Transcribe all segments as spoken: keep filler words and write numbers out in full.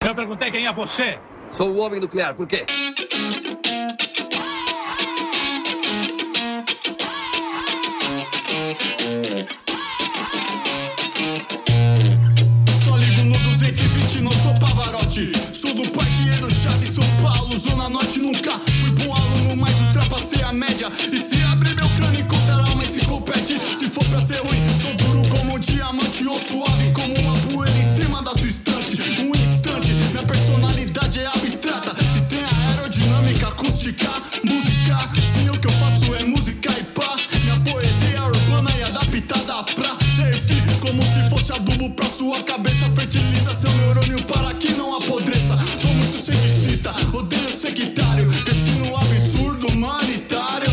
Eu perguntei quem é você. Sou o homem nuclear, por quê? Só ligo no duzentos e vinte, não sou Pavarotti. Sou do Parque Edo Chaves, São Paulo, Zona Norte. Nunca fui bom aluno, mas ultrapassei a média. E se abrir meu crânio, encontrará uma enciclopédia. Se for pra ser ruim, sou duro como um diamante ou suave como uma poeira em cima da sua estante. Um instante, minha personalidade é abstrata e tem a aerodinâmica acústica, música. Sim, o que eu faço é música e pá. Minha poesia é urbana e adaptada pra servir como se fosse adubo pra sua cabeça. Fertiliza seu neurônio para que não apodreça. Sou muito cienticista, odeio sectário. Cresci no absurdo humanitário.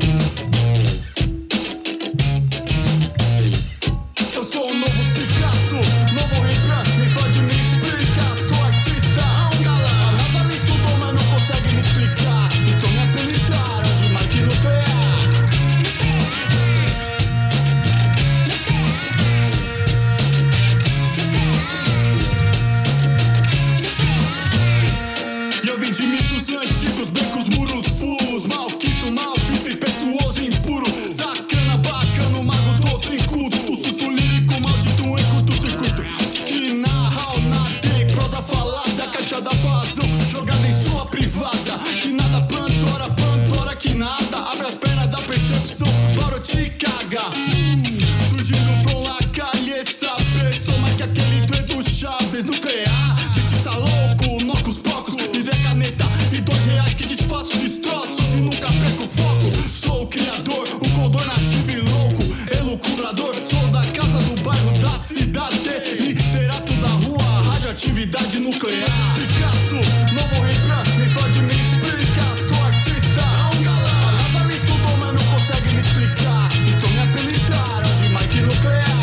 Eu sou o novo Picasso, novo Rembrandt. Nem pode me explicar, sou artista, é um galã. A NASA me estudou, mas não consegue me explicar. Então me apelidaram de Mike Nuclear. E eu vim de mitos antigos, brancos, muros fulos. Malquisto, mal visto, impetuoso e impuro. Sacana, bacana, mago, douto, inculto. Surto lírico, maldito em curto-circuito. Que narra o nada em prosa falada. Caixa da vazão, jogada em sua privada. Que nada, Pandora, Pandora, que nada. Abre as pernas da percepção, Dorothy caga. Surgindo from la calle, essa pessoa mais que aquele doido Chaves nuclear. Cientista louco, nocos pocos, me dê caneta e dois reais que desfaço destroços e nunca perco o foco. Sou o criador, o condor nativo e louco, elucubrador. Sou da casa, do bairro, da cidade, literato da rua, radioatividade nuclear. Picasso, novo Rembrandt, nem pode me explicar, sou artista, é um galã. A NASA me estudou, mas não consegue me explicar. Então me apelidaram de Mike Nuclear.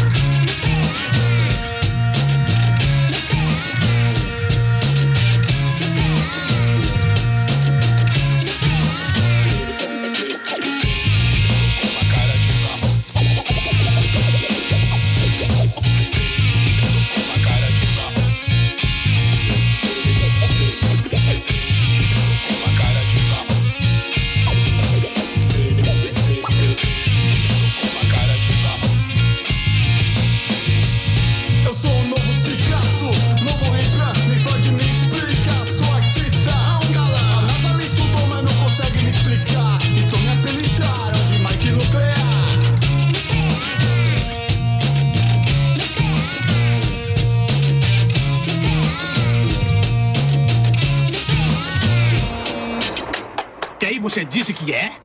Eu sou o novo Picasso, novo Rembrandt, nem pode me explicar, sou artista, é um galã. A NASA me estudou, mas não consegue me explicar. Então me apelidaram de Mike Nuclear. Que aí você disse que é?